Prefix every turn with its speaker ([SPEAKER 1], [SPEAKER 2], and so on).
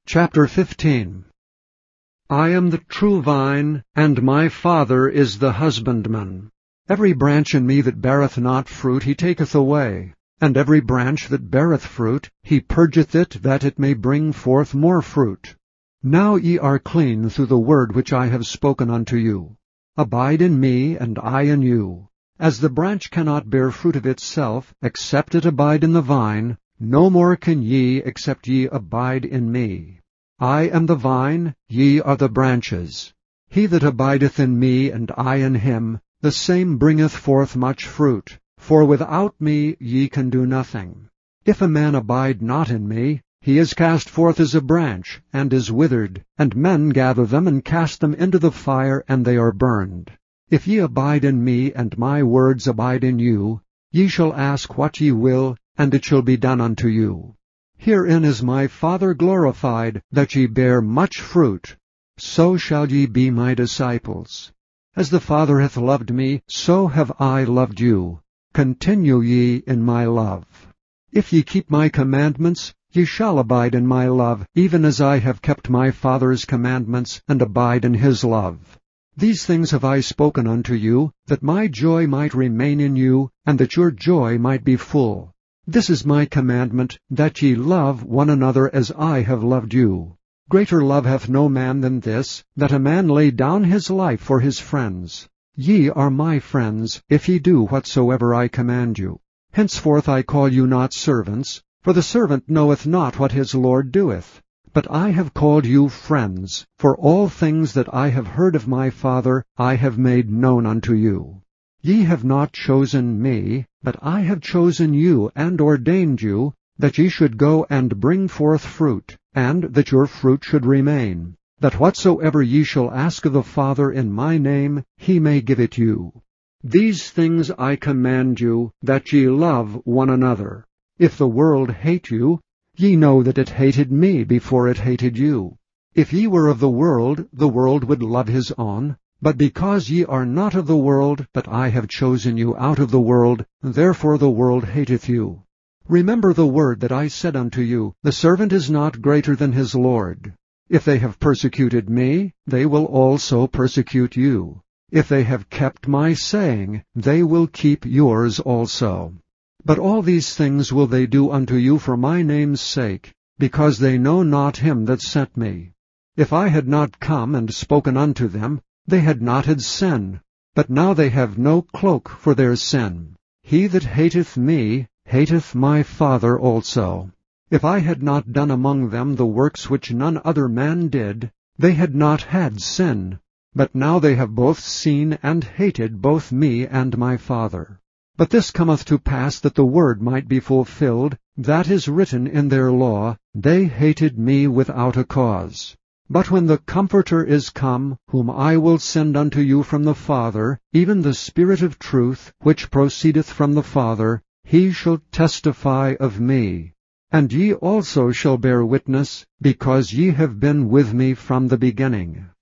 [SPEAKER 1] Chapter 15. I am the true vine, and my Father is the husbandman. Every branch in me that beareth not fruit he taketh away, and every branch that beareth fruit he purgeth it, that it may bring forth more fruit. Now ye are clean through the word which I have spoken unto you. Abide in me, and I in you. As the branch cannot bear fruit of itself, except it abide in the vine, no more can ye, except ye abide in me. I am the vine, ye are the branches. He that abideth in me, and I in him, the same bringeth forth much fruit. For without me ye can do nothing. If a man abide not in me, he is cast forth as a branch, and is withered, and men gather them, and cast them into the fire, and they are burned. If ye abide in me, and my words abide in you, ye shall ask what ye will, and it shall be done unto you. Herein is my Father glorified, that ye bear much fruit. So shall ye be my disciples. As the Father hath loved me, so have I loved you. Continue ye in my love. If ye keep my commandments, ye shall abide in my love, even as I have kept my Father's commandments, and abide in his love. These things have I spoken unto you, that my joy might remain in you, and that your joy might be full. This is my commandment, that ye love one another as I have loved you. Greater love hath no man than this, that a man lay down his life for his friends. Ye are my friends, if ye do whatsoever I command you. Henceforth I call you not servants, for the servant knoweth not what his Lord doeth. But I have called you friends, for all things that I have heard of my Father I have made known unto you. Ye have not chosen me, but I have chosen you, and ordained you, that ye should go and bring forth fruit, and that your fruit should remain, that whatsoever ye shall ask of the Father in my name, he may give it you. These things I command you, that ye love one another. If the world hate you, ye know that it hated me before it hated you. If ye were of the world would love his own. But because ye are not of the world, but I have chosen you out of the world, therefore the world hateth you. Remember the word that I said unto you, the servant is not greater than his Lord. If they have persecuted me, they will also persecute you. If they have kept my saying, they will keep yours also. But all these things will they do unto you for my name's sake, because they know not him that sent me. If I had not come and spoken unto them, they had not had sin, but now they have no cloak for their sin. He that hateth me hateth my Father also. If I had not done among them the works which none other man did, they had not had sin. But now they have both seen and hated both me and my Father. But this cometh to pass that the word might be fulfilled, that is written in their law, they hated me without a cause. But when the Comforter is come, whom I will send unto you from the Father, even the Spirit of truth, which proceedeth from the Father, he shall testify of me. And ye also shall bear witness, because ye have been with me from the beginning.